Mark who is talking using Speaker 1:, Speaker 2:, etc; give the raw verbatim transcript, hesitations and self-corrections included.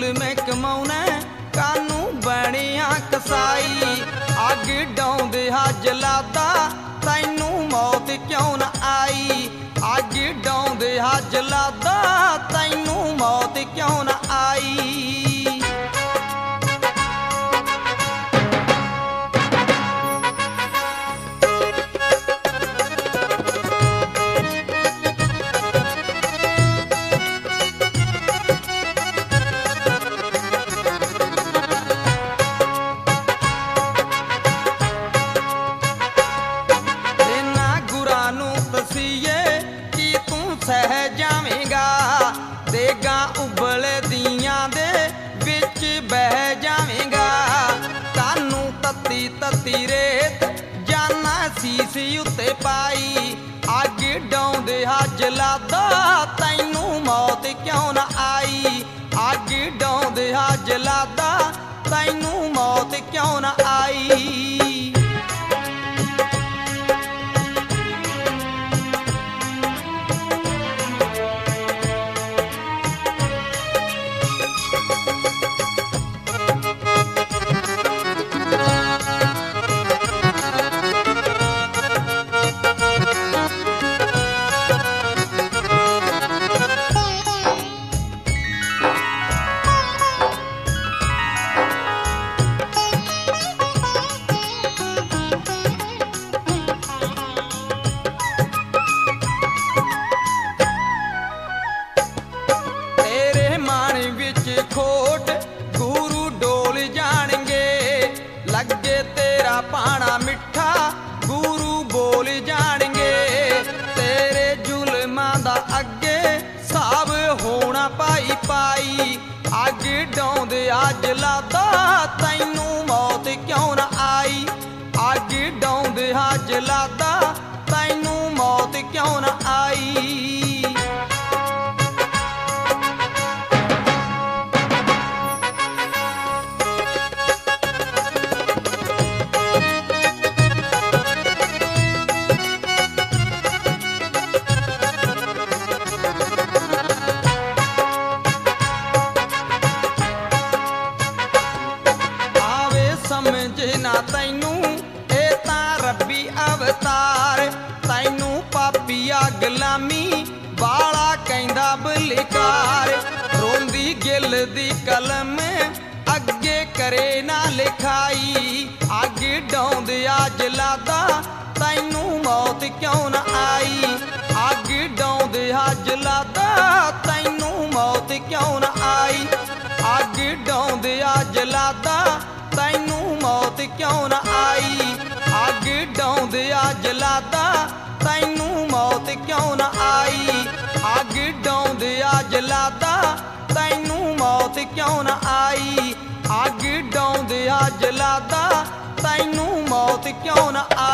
Speaker 1: जुल्म कमाउना कानू बनिया कसाई। अग डौंदिया जलादा तैनू मौत क्यों न आई। अग डौंदिया जलादा तैनू मौत क्यों न आई। सह जावेगा देगा उबले दियां दे विच बह जावेगा। कानू तत्ती तत्ती रेत जाना सीस उत्ते पाई। अग डौंदिया जलादा तैनू मौत क्यों न आई। अग डौंदिया जलादा तैनू मौत क्यों न आई। खोट गुरु डोल जाणगे लगे तेरा पाना मिठा गुरु बोल जाणगे। तेरे जुल्मां दा अगे साब होना पाई पाई। अग डौंदिया जलादा तैनू मौत क्यों न आई। अग डौंदिया जलादा तैनू मौत क्यों न आई। समझे ना तैनू ए तां रब्बी अवतार। तैनू पापिया गुलामी वाला कहंदा बलिकार। रोंदी गिल दी कलम अगे करे ना लिखाई। अग डौंदिया जलादा तैनू मौत क्यों न आई। अग डौंदिया जलादा तैनू मौत क्यों न आई। अग डौंदिया जलादा तैनू मौत क्यों न आई। अग डौंदिया जलादा तैनू मौत क्यों न आई। अग डौंदिया जलादा तैनू मौत क्यों न आई। अग डौंदिया जलादा तैनू मौत क्यों न आई।